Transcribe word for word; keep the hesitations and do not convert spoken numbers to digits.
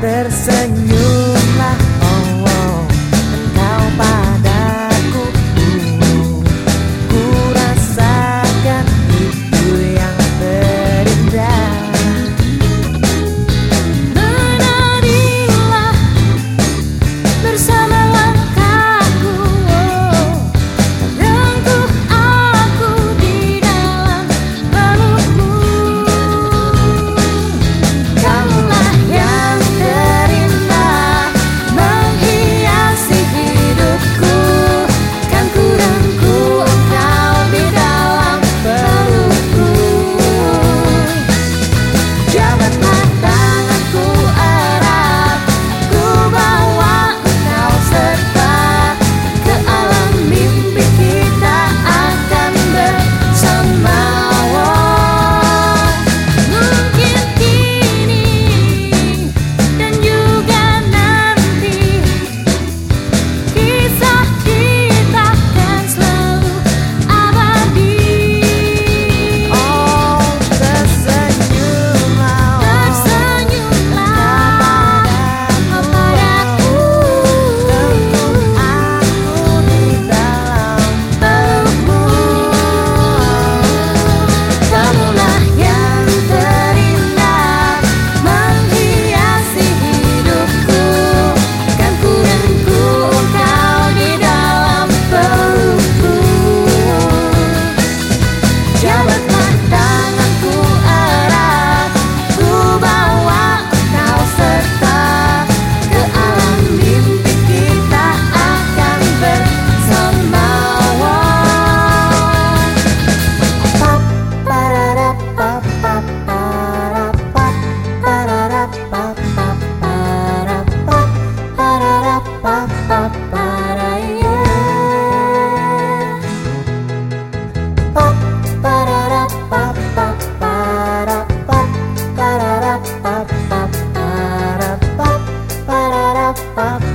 Tersenyumlah, oh, oh, engkau padaku. Ku rasakan itu yang terindah. Menarilah bersama langkahku, oh, rengkuh aku di dalam pelukmu. Kamulah yang terindah menghiasi hidupku, kan ku rengkuh engkau di dalam pelukku. Jabatlah tanganku erat, ku bawa engkau serta ke alam mimpi, kita akan bersama. Mungkin kini dan juga nanti kisah kita kan selalu abadi. Oh, tersenyumlah, Tersenyumlah padaku, rengkuh aku di dalam pelukmu. Kamulah yang terindah menghiasi hidupku, kan ku rengkuh engkau di dalam pelukku. Jabatlah tanganku erat, ku bawa engkau serta ke alam mimpi, kita akan bersama. pap pararap pap pap parap pap pararap pap pap parap pap pararap pap pap paraya. Pap pararap pap pap parap pap pararap pap pap parap pap pararap pap